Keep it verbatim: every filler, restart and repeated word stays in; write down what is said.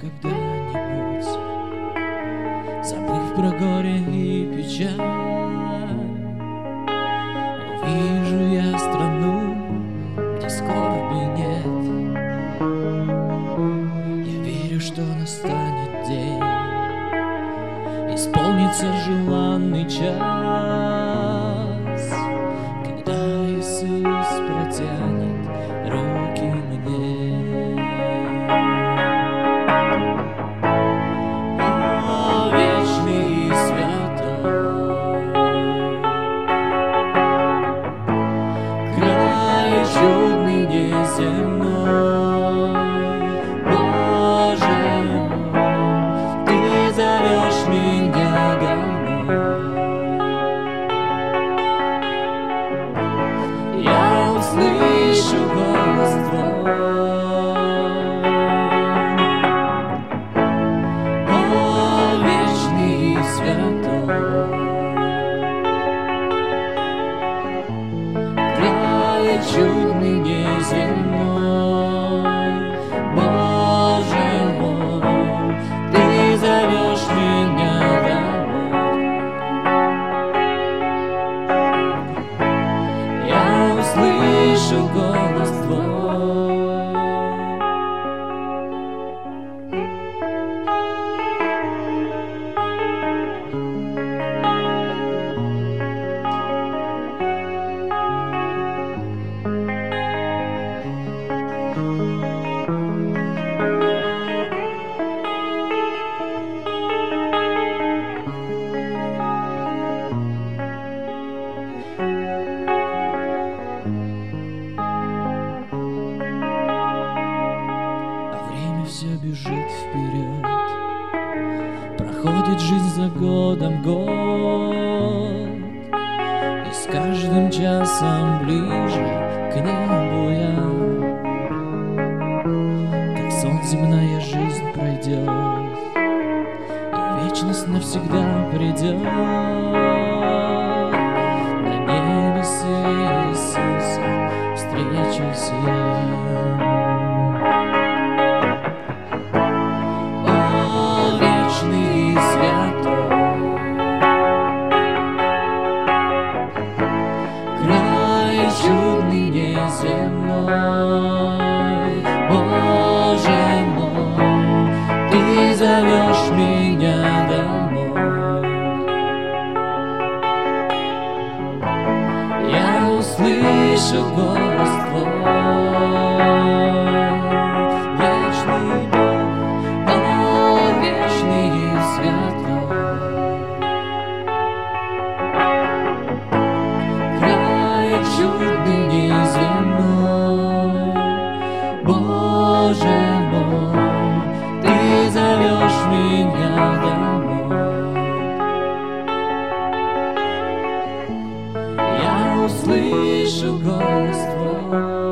когда-нибудь, забыв про горе и печаль, увижу я страну, где скорби нет. Я верю, что настанет день, исполнится желанный час, когда Иисус протянет руки мне. О, вечный и святой, край чудный неземной, Боже мой, Ты зовешь меня домой. Я услышу голос Твой. О, вечный и святой, край чудный неземной, Боже мой, Ты зовешь меня домой. Я услышу голос Твой. Все бежит вперед, проходит жизнь за годом год, и с каждым часом ближе к небу я. Как сон земная жизнь пройдет, и вечность навсегда придет. На небе с Иисусом встречусь я. Чудный неземной, Боже мой, Ты зовешь меня домой. Я услышу голос Твой. Вечный Бог, о, вечный и святой, чудный неземной, Боже мой, Ты зовешь меня домой. Я услышу голос Твой.